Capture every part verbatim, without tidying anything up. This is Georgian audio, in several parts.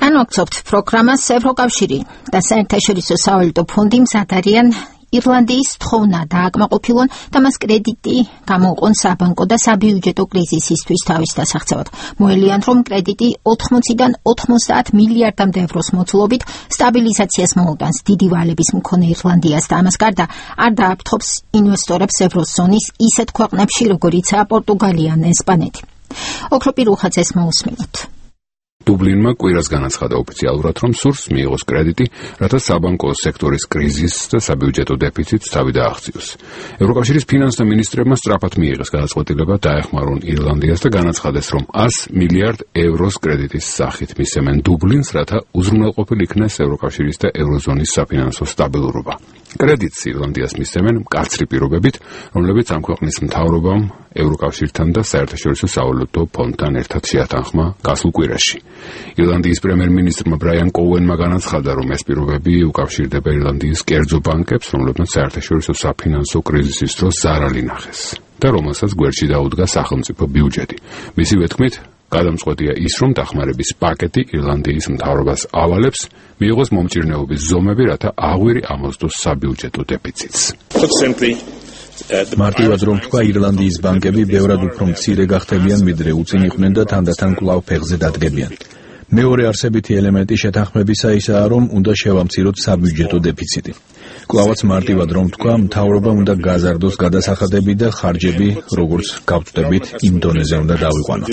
განვაგრძობთ პროგრამას ევროკავშირი და საერთაშორისო სავალუტო ფონდი მზად არიან ირლანდიის თხოვნა დააკმაყოფილონ და მას კრედიტი გამოუყონ საბანკო და საბიუჯეტო კრიზისისთვის თავის დასაღწევად. მოელიან, რომ კრედიტი ოთხმოციდან ოთხმოცდაათ მილიარდამდე ევროს მოცულობით სტაბილიზაციას მოუგანს დიდი ვალების მქონე ირლანდიას და ამას გარდა არ დააფრთხობს ინვესტორებს ევროზონის ისეთ ქვეყნებში, როგორიცაა პორტუგალია ან ესპანეთი. ოქროპი რუხაძეს მოусმინოთ. დუბლინმა კვირას განაცხადა ოფიციალურად, რომ სურს მიიღოს კრედიტი, რათა საბანკო სექტორის კრიზისს და საბიუჯეტო დეფიციტს თავი დააღწიოს. ევროკავშირის ფინანსთა მინისტრებმა სწრაფად მიიღეს გადაწყვეტილება დაეხმარონ ირლანდიას და განაცხადეს, რომ ას მილიარდ ევროს კრედიტის სახით მისცემენ დუბლინს, რათა უზრუნველყოფილ იქნეს ევროკავშირის და ევროზონის საფინანსო სტაბილურობა. კრედიტს ირლანდიას მისცემენ მკაცრი პირობებით, რომლებიც ამ ქვეყნის მთავრობამ ევროკავშირთან და საერთაშორისო სავალუტო ფონდთან ერთად შეათანხმა გასულ კვირაში. ირლანდიის პრემიერ-მინისტრმა ბრაიან კოუენმა განაცხადა, რომ ეს პირობები უკავშირდება ირლანდიის კერძო ბანკებს, რომლებმაც საერთაშორისო საფინანსო კრიზისის დროს ზარალი ნახეს და რომელსაც გვერდში დაუდგა სახელმწიფო ბიუჯეტი. მისივე თქმით, გადამწყვეტია ის, რომ დახმარების პაკეტი ირლანდიის მთავრობას ავალებს, მიიღოს მომჭირნეობის ზომები, რათა აღვირი ამოსდოს საბიუჯეტო დეფიციტს. მარტივად რომ თქვა, ირლანდიის ბანკები ბევრად უფრო მცირე გახდებიან, ვიდრე უწინ იყვნენ და თანდათან კვლავ ფეხზე დადგებიან. მეორე არსებითი ელემენტი შეთანხმებისა ისაა, რომ უნდა შევამციროთ საბიუჯეტო დეფიციტი. კვლავაც მარტივად რომ თქვა, მთავრობა უნდა გაზარდოს გადასახადები და ხარჯები, როგორც გავწვდებით, იმ დონეზე უნდა დავიყვანოთ.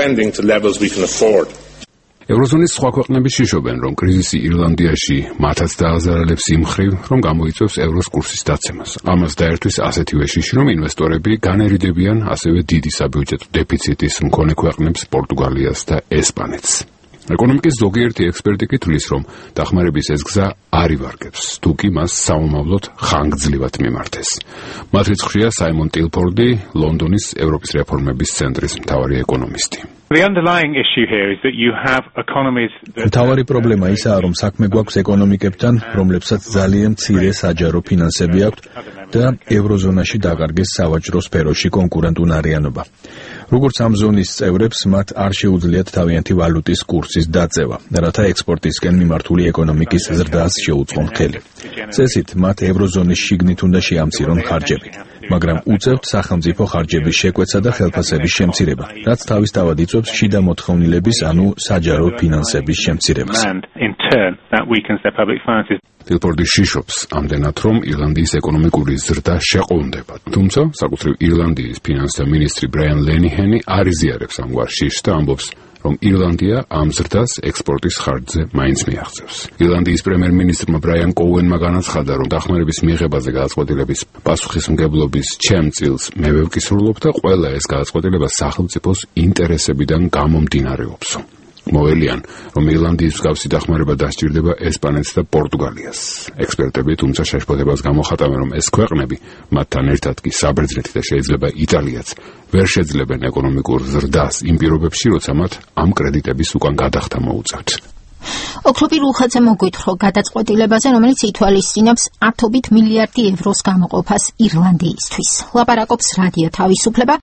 ევროზონის სხვა ქვეყნები შიშობენ, რომ კრიზისი ირლანდიაში მათაც დააზარალებს იმ მხრივ, რომ გამოიწვევს ევროს კურსის დაცემას. ამას დაერთვის ასეთივე შიში, რომ ინვესტორები განერიდებიან ასევე დიდი საბიუჯეტო დეფიციტის მქონე ქვეყნებს პორტუგალიას და ესპანეთს. ეკონომიკის ზოგიერთი ექსპერტი კი თვლის, რომ დახმარების ეს გზა არ ივარგებს, თუ კი მას საომავლოდ ხანგრძლივად მიმართეს. მათ რიცხვია საიმონ ტილფორდი, ლონდონის ევროპის რეფორმების ცენტრის მთავარი ეკონომისტი. მთავარი პრობლემა ისაა, რომ საქმე გვაქვს ეკონომიკებთან, რომლებსაც ძალიან მცირე საჯარო ფინანსები აქვთ და ევროზონაში დაკარგეს სავაჭრო სფეროში კონკურენტუნარიანობა. როგორც ამ ზონის წევრებს, მათ არ შეუძლიათ თავიანთი ვალუტის კურსის დაწევა, რათა ექსპორტისკენ მიმართული ეკონომიკის ზრდას შეუწყონ ხელი. წესით, მათ ევროზონის შიგნით უნდა შეამცირონ ხარჯები, მაგრამ უწევთ სახელმწიფო ხარჯების შეკვეცა და ხელფასების შემცირება, რაც თავისთავად იწვევს შიდა მოთხოვნილების, ანუ საჯარო ფინანსების შემცირებას. ტილფორდი შიშობს ამდენად, რომ ირლანდიის ეკონომიკური ზრდა შეყოლმდება. თუმცა, საკუთრივ ირლანდიის ფინანსთა მინისტრი ბრაიან ლენიჰენი არ იზიარებს ამგვარ შიშს და ამბობს, რომ ირლანდია ამ ზრდას ექსპორტის ხარჯზე მაინც მიაღწევს. ირლანდიის პრემიერ-მინისტრმა ბრაიან კოუენმა განაცხადა, რომ დახმარების მიღებაზე გადაწყვეტილების პასუხისმგებლობის ჩემ წილს მე ვევკისრულობ და ყველა ეს გადაწყვეტილება სახელმწიფოს ინტერესებიდან გამომდინარეობსო. მოელიან, რომ ირლანდიის მსგავსი დახმარება დასჭირდება ესპანეთს და პორტუგალიას. ექსპერტები თუმცა შეშფოთებას გამოხატავენ, რომ ეს ქვეყნები, მათთან ერთად კი საბერძნეთი და შეიძლება იტალიაც, ვერ შეძლებენ ეკონომიკურ ზრდას იმ პირობებში, როცა მათ ამ კრედიტების უკან გადახდა მოუწევთ. ოქროპი რუხაძე მოგვითხრა გადაწყვეტილებაზე, რომელიც ითვალისწინებს ათობით მილიარდი ევროს გამოყოფას ირლანდიისთვის. ლაპარაკობს რადიო თავისუფლება